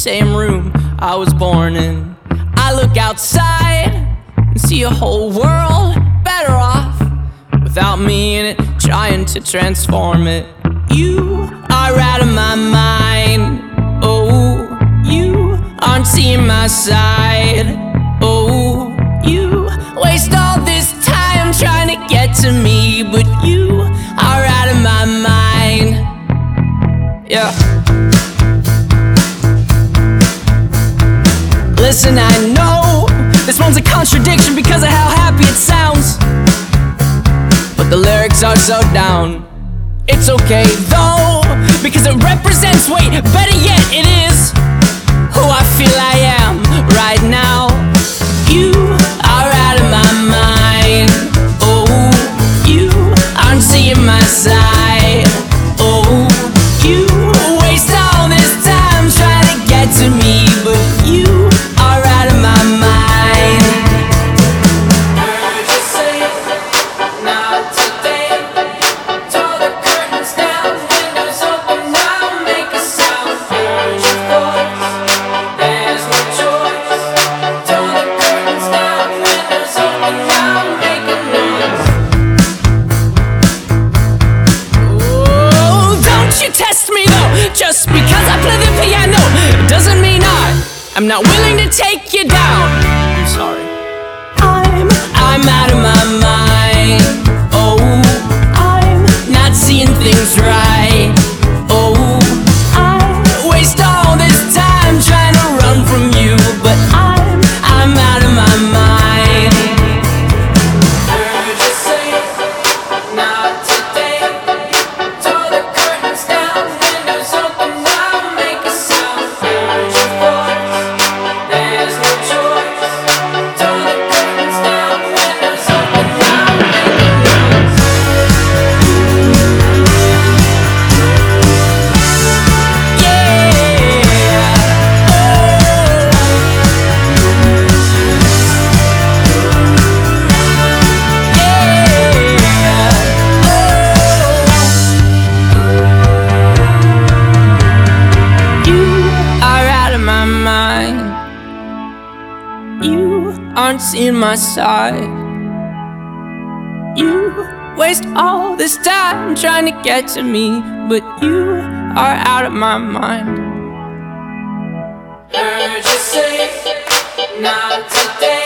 same room I was born in. I look outside and see a whole world better off without me in it, trying to transform it. You are out of my mind. Oh, you aren't seeing my side. Oh, you waste all this time trying to get to me, but you are out of my mind. Yeah. Listen, I know this one's a contradiction because of how happy it sounds, but the lyrics are so down. It's okay though, because it represents, wait, better yet, it is who I feel I am right now. You are out of my mind. Oh, you aren't seeing my side. Oh, you waste all this time trying to get to me, but you are out of my mind. Heard you say not today. Tore the curtains down, windows open now, make a sound. Heard your voice, there's no choice. Tore the curtains down, windows open now, make a noise. Oh, don't you test me though. Just because I play the piano doesn't mean I'm not willing to take you down. I'm sorry. I'm out of my mind. Oh, I'm not seeing things right. Oh, I waste all this time trying to run from you, but I'm out of my mind. Heard you say not today. Tore the curtains down, windows open now, make a sound. Heard your voice. There's no choice. Tore the curtains down, windows open now, make a noise. Yeah. You are out of my mind. You aren't seeing my side. You waste all this time trying to get to me, but you are out of my mind. Heard you say not today.